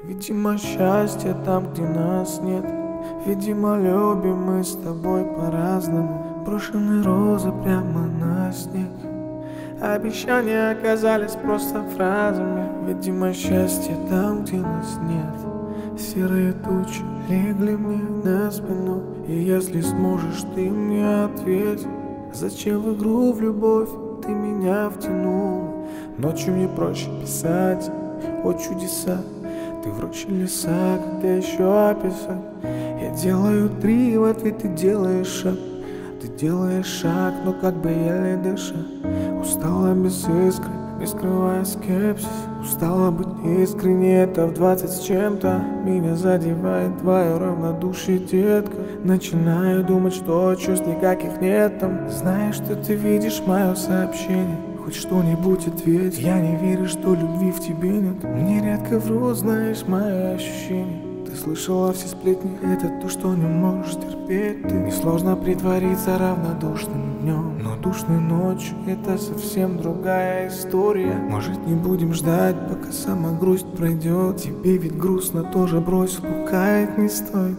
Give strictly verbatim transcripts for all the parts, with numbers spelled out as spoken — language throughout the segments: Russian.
Видимо, счастье там, где нас нет. Видимо, любим мы с тобой по-разному. Брошенные розы прямо на снег. Обещания оказались просто фразами. Видимо, счастье там, где нас нет. Серые тучи легли мне на спину. И если сможешь, ты мне ответь: зачем в игру в любовь ты меня втянул? Ночью мне проще писать о чудеса. Ты в рощи леса, когда еще описать. Я делаю три, в ответ ты делаешь шаг. Ты делаешь шаг, но как бы еле дыша. Устала без искры, не скрывая скепсис. Устала быть искренне, это в двадцать с чем-то. Меня задевает твое равнодушие, детка. Начинаю думать, что чувств никаких нет там. Знаешь, что ты видишь мое сообщение? Хоть что-нибудь ответь. Я не верю, что любви в тебе нет. Мне редко врут, знаешь, мои ощущения. Ты слышала все сплетни, это то, что не можешь терпеть ты. Несложно притвориться равнодушным днем, но душной ночью это совсем другая история. Может, не будем ждать, пока сама грусть пройдет. Тебе ведь грустно тоже, брось, лукаять не стоит.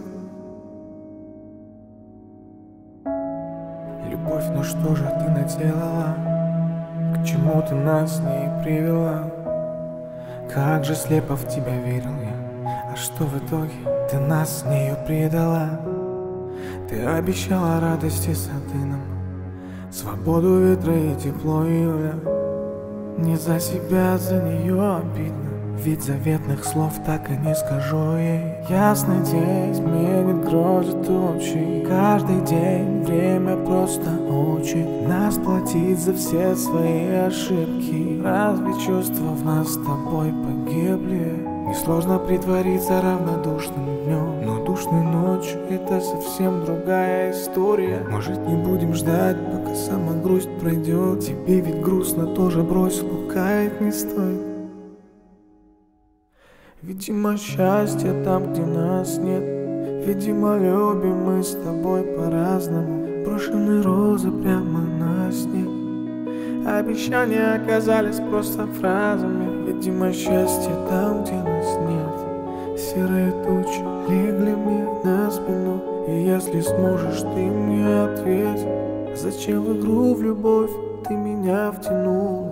Любовь, ну что же ты наделала? К чему ты нас не привела? Как же слепо в тебя верил я. А что в итоге? Ты нас с нею предала. Ты обещала радости сады нам, свободу ветра и тепло июля. Не за себя, за нее обидно. Ведь заветных слов так и не скажу ей. Ясный день сменит грозы тучи. Каждый день время просто учит нас платить за все свои ошибки. Разве чувства в нас с тобой погибли? Несложно притвориться равнодушным днем, но душной ночью это совсем другая история. Может, не будем ждать, пока сама грусть пройдет. Тебе ведь грустно тоже, брось, лукаять не стоит. Видимо, счастье там, где нас нет. Видимо, любим мы с тобой по-разному. Брошенные розы прямо на снег. Обещания оказались просто фразами. Видимо, счастье там, где нас нет. Серые тучи легли мне на спину. И если сможешь, ты мне ответь: зачем в игру в любовь ты меня втянул?